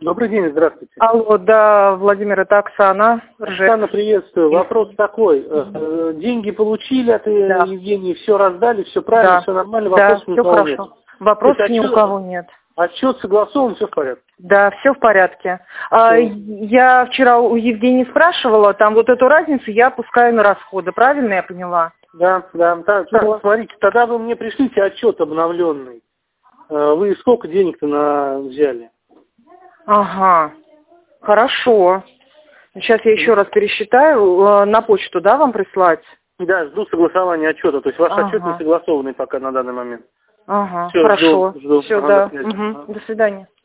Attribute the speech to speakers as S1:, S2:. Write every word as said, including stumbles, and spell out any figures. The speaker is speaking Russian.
S1: Добрый день, здравствуйте.
S2: Алло, да, Владимир, это Оксана. Ржев.
S1: Оксана, приветствую. Вопрос такой. Э, Деньги получили от э,
S2: Да.
S1: Евгении, все раздали, все правильно,
S2: Да.
S1: все нормально,
S2: Да,
S1: вопросов ни у
S2: все
S1: кого
S2: хорошо.
S1: нет.
S2: Вопросов ни у
S1: отчет,
S2: кого нет.
S1: Отчет согласован, все в порядке.
S2: Да, все в порядке. А, я вчера у Евгении спрашивала, там вот эту разницу я опускаю на расходы, правильно я поняла?
S1: Да, да. Так, так, смотрите, тогда вы мне пришлите отчет обновленный. Э, Вы сколько денег-то на взяли?
S2: Ага, хорошо. Сейчас я еще раз пересчитаю. э, На почту, да, вам прислать?
S1: Да, жду согласования отчета. То есть ваш
S2: Ага.
S1: отчет не согласованный пока на данный момент.
S2: Ага,
S1: Все,
S2: хорошо.
S1: жду, жду.
S2: Все,
S1: Ага,
S2: да.
S1: до связи.
S2: Угу. До свидания.